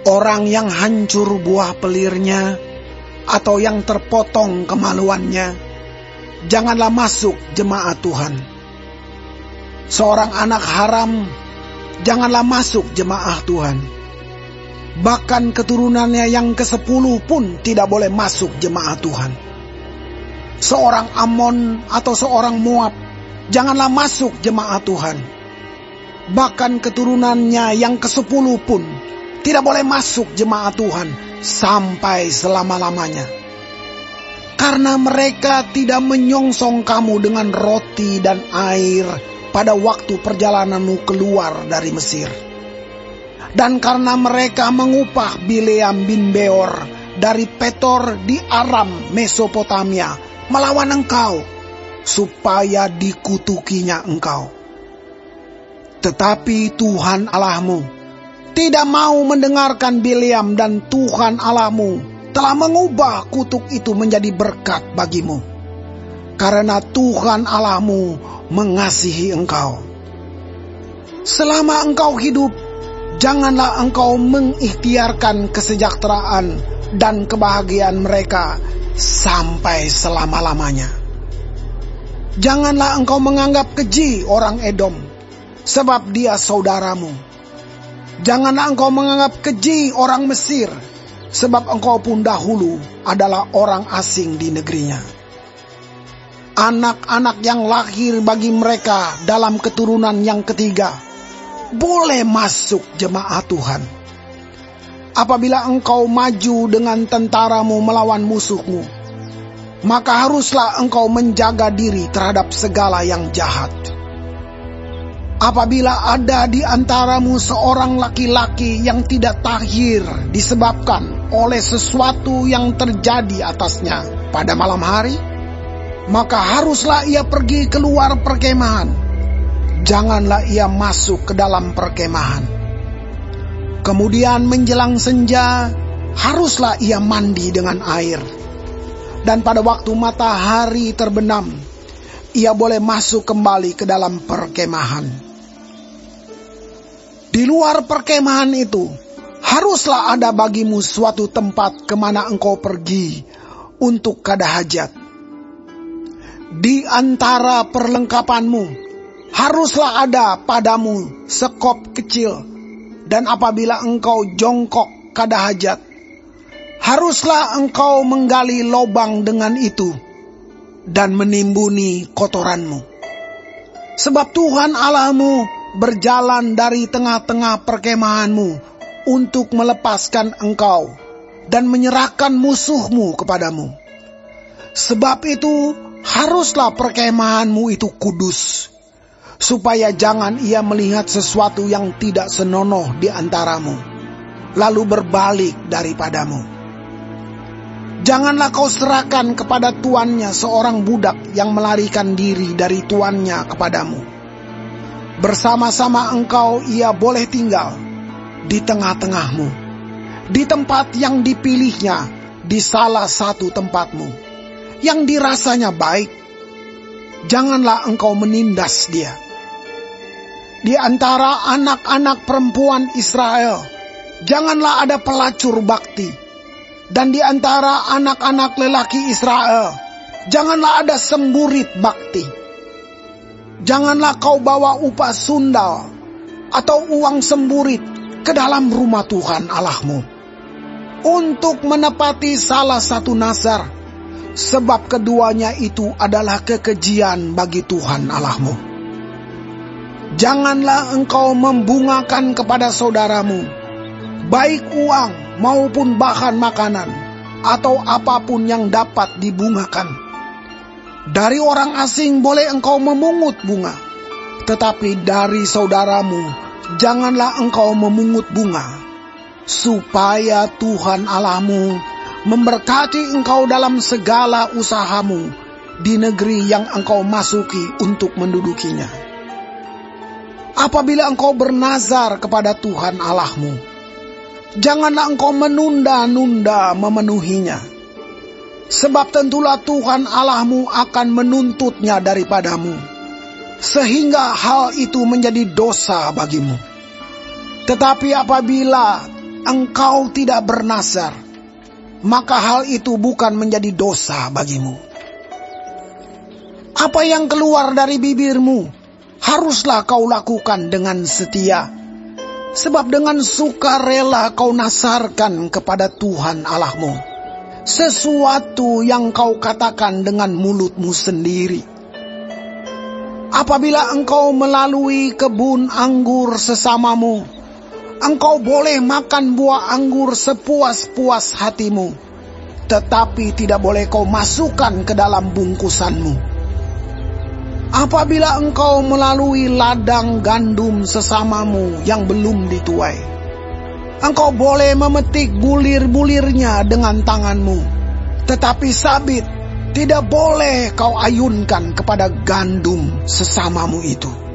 Orang yang hancur buah pelirnya, atau yang terpotong kemaluannya, janganlah masuk jemaat Tuhan. Seorang anak haram, janganlah masuk jemaah Tuhan. Bahkan keturunannya yang ke-10 pun tidak boleh masuk jemaat Tuhan. Seorang Amon atau seorang Moab, janganlah masuk jemaat Tuhan. Bahkan keturunannya yang ke-10 pun tidak boleh masuk jemaat Tuhan sampai selama-lamanya. Karena mereka tidak menyongsong kamu dengan roti dan air pada waktu perjalananmu keluar dari Mesir. Dan karena mereka mengupah Bileam bin Beor dari Petor di Aram Mesopotamia melawan engkau, supaya dikutukinya engkau. Tetapi Tuhan Allahmu tidak mau mendengarkan Bileam, dan Tuhan Allahmu telah mengubah kutuk itu menjadi berkat bagimu. Karena Tuhan Allahmu mengasihi engkau. Selama engkau hidup, janganlah engkau mengikhtiarkan kesejahteraan dan kebahagiaan mereka sampai selama-lamanya. Janganlah engkau menganggap keji orang Edom, sebab dia saudaramu. Janganlah engkau menganggap keji orang Mesir, sebab engkau pun dahulu adalah orang asing di negerinya. Anak-anak yang lahir bagi mereka dalam keturunan yang ketiga boleh masuk jemaat Tuhan. Apabila engkau maju dengan tentaramu melawan musuhmu, maka haruslah engkau menjaga diri terhadap segala yang jahat. Apabila ada di antaramu seorang laki-laki yang tidak tahir disebabkan oleh sesuatu yang terjadi atasnya pada malam hari, maka haruslah ia pergi keluar perkemahan. Janganlah ia masuk ke dalam perkemahan. Kemudian menjelang senja, haruslah ia mandi dengan air. Dan pada waktu matahari terbenam, ia boleh masuk kembali ke dalam perkemahan. Di luar perkemahan itu, haruslah ada bagimu suatu tempat kemana engkau pergi untuk kada hajat. Di antara perlengkapanmu, haruslah ada padamu sekop kecil, dan apabila engkau jongkok kada hajat, haruslah engkau menggali lobang dengan itu, dan menimbuni kotoranmu. Sebab Tuhan Allahmu berjalan dari tengah-tengah perkemahanmu untuk melepaskan engkau dan menyerahkan musuhmu kepadamu. Sebab itu haruslah perkemahanmu itu kudus, supaya jangan ia melihat sesuatu yang tidak senonoh di antaramu, lalu berbalik daripadamu. Janganlah kau serahkan kepada tuannya seorang budak yang melarikan diri dari tuannya kepadamu. Bersama-sama engkau ia boleh tinggal di tengah-tengahmu, di tempat yang dipilihnya, di salah satu tempatmu, yang dirasanya baik. Janganlah engkau menindas dia. Di antara anak-anak perempuan Israel, janganlah ada pelacur bakti. Dan di antara anak-anak lelaki Israel, janganlah ada semburit bakti. Janganlah kau bawa upah sundal atau uang semburit ke dalam rumah Tuhan Allahmu untuk menepati salah satu nazar, sebab keduanya itu adalah kekejian bagi Tuhan Allahmu. Janganlah engkau membungakan kepada saudaramu, baik uang maupun bahan makanan, atau apapun yang dapat dibungakan. Dari orang asing boleh engkau memungut bunga, tetapi dari saudaramu janganlah engkau memungut bunga, supaya Tuhan Allahmu memberkati engkau dalam segala usahamu di negeri yang engkau masuki untuk mendudukinya. Apabila engkau bernazar kepada Tuhan Allahmu, janganlah engkau menunda-nunda memenuhinya. Sebab tentulah Tuhan Allahmu akan menuntutnya daripadamu, sehingga hal itu menjadi dosa bagimu. Tetapi apabila engkau tidak bernazar, maka hal itu bukan menjadi dosa bagimu. Apa yang keluar dari bibirmu, haruslah kau lakukan dengan setia, sebab dengan sukarela kau nazarkan kepada Tuhan Allahmu sesuatu yang kau katakan dengan mulutmu sendiri. Apabila engkau melalui kebun anggur sesamamu, engkau boleh makan buah anggur sepuas-puas hatimu, tetapi tidak boleh kau masukkan ke dalam bungkusanmu. Apabila engkau melalui ladang gandum sesamamu yang belum dituai, engkau boleh memetik bulir-bulirnya dengan tanganmu, tetapi sabit tidak boleh kau ayunkan kepada gandum sesamamu itu.